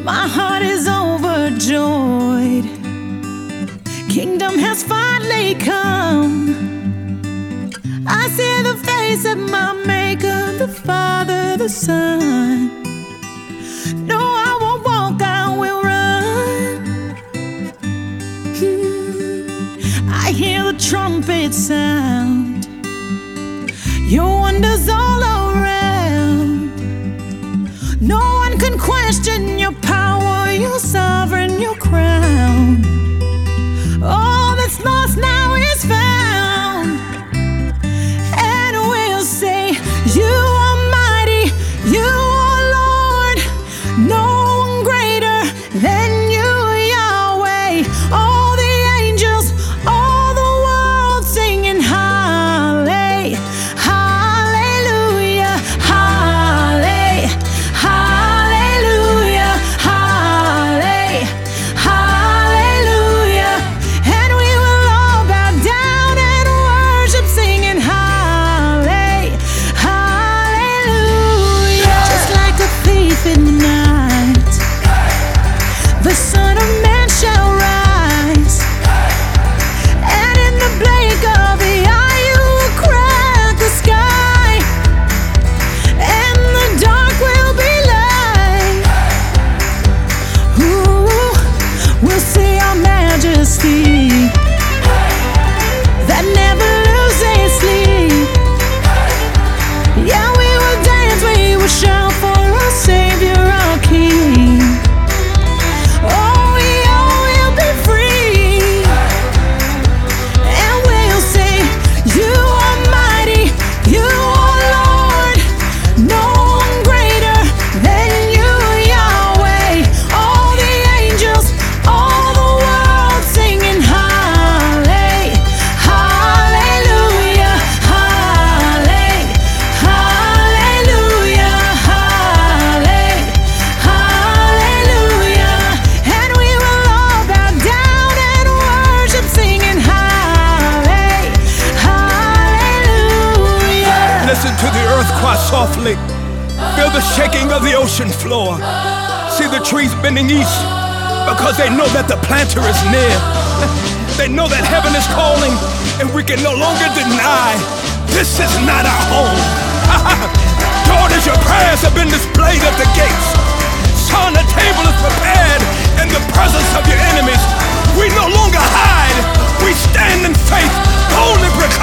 My heart is overjoyed. Kingdom has finally come. I see the face of my Maker, the Father, the Son. No, I won't walk, I will run. I hear the trumpet sound. Your wonders all around. No one can question your power, your sovereign, your crown. All that's lost now is found. And we'll say, you are mighty, you are Lord. No one greater than you, Yahweh. All the angels, all the world singing hallelujah, hallelujah, hallelujah, hallelujah, hallelujah. And we will all bow down and worship, singing hallelujah. Just like a thief in the night, the Son of Man shall rise. And in the blink of the eye, you will crack the sky, and the dark will be light. Ooh, we'll see our majesty that never loses sleep. Yeah, we will dance, we will shout for our Savior, our King. Oh, we all will be free. And we'll say, you are mighty, you are Lord. No one greater than you, Yahweh. All the angels, all the world singing hallelujah, hallelujah, hallelujah, hallelujah. And we will all bow down and worship, singing hallelujah. Listen to the earth cry softly. Feel the shaking of the ocean floor. See the trees bending east because they know that the planter is near. They know that heaven is calling and we can no longer deny this is not our home. Daughters, your prayers have been displayed at the gates. Son, the table is prepared in the presence of your enemies. We no longer hide. We stand in faith, boldly proclaim